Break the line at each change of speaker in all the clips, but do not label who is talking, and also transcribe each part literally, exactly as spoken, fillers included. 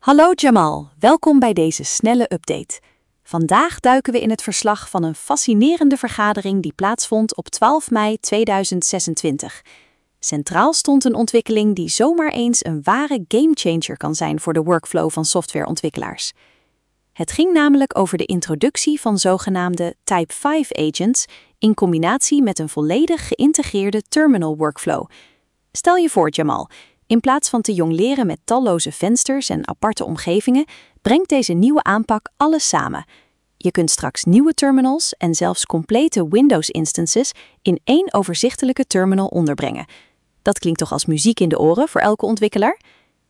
Hallo Jamal, welkom bij deze snelle update. Vandaag duiken we in het verslag van een fascinerende vergadering die plaatsvond op twaalf mei tweeduizend zesentwintig. Centraal stond een ontwikkeling die zomaar eens een ware gamechanger kan zijn voor de workflow van softwareontwikkelaars. Het ging namelijk over de introductie van zogenaamde Type vijf agents in combinatie met een volledig geïntegreerde terminal workflow. Stel je voor Jamal, in plaats van te jongleren met talloze vensters en aparte omgevingen, brengt deze nieuwe aanpak alles samen. Je kunt straks nieuwe terminals en zelfs complete Windows-instances in één overzichtelijke terminal onderbrengen. Dat klinkt toch als muziek in de oren voor elke ontwikkelaar?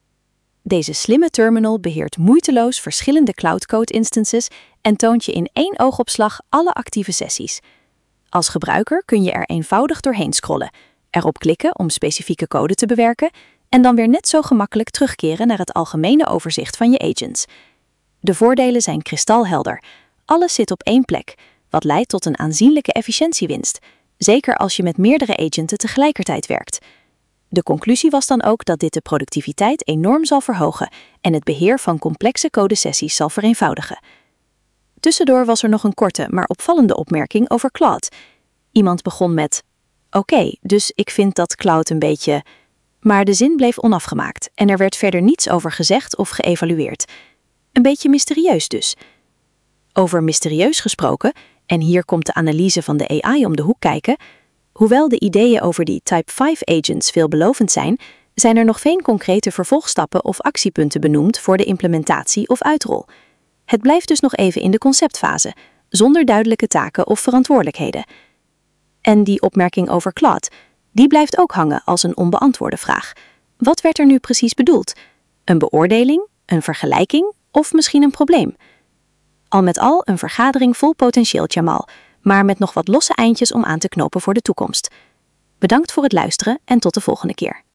Deze slimme terminal beheert moeiteloos verschillende cloud-code-instances en toont je in één oogopslag alle actieve sessies. Als gebruiker kun je er eenvoudig doorheen scrollen, erop klikken om specifieke code te bewerken en dan weer net zo gemakkelijk terugkeren naar het algemene overzicht van je agents. De voordelen zijn kristalhelder. Alles zit op één plek, wat leidt tot een aanzienlijke efficiëntiewinst, zeker als je met meerdere agenten tegelijkertijd werkt. De conclusie was dan ook dat dit de productiviteit enorm zal verhogen en het beheer van complexe codesessies zal vereenvoudigen. Tussendoor was er nog een korte, maar opvallende opmerking over Claude. Iemand begon met: Oké, okay, dus ik vind dat Claude een beetje... Maar de zin bleef onafgemaakt en er werd verder niets over gezegd of geëvalueerd. Een beetje mysterieus dus. Over mysterieus gesproken, en hier komt de analyse van de A I om de hoek kijken. Hoewel de ideeën over die Type vijf agents veelbelovend zijn, zijn er nog geen concrete vervolgstappen of actiepunten benoemd voor de implementatie of uitrol. Het blijft dus nog even in de conceptfase, zonder duidelijke taken of verantwoordelijkheden. En die opmerking over Claude, die blijft ook hangen als een onbeantwoorde vraag. Wat werd er nu precies bedoeld? Een beoordeling, een vergelijking of misschien een probleem? Al met al een vergadering vol potentieel, Jamal, maar met nog wat losse eindjes om aan te knopen voor de toekomst. Bedankt voor het luisteren en tot de volgende keer.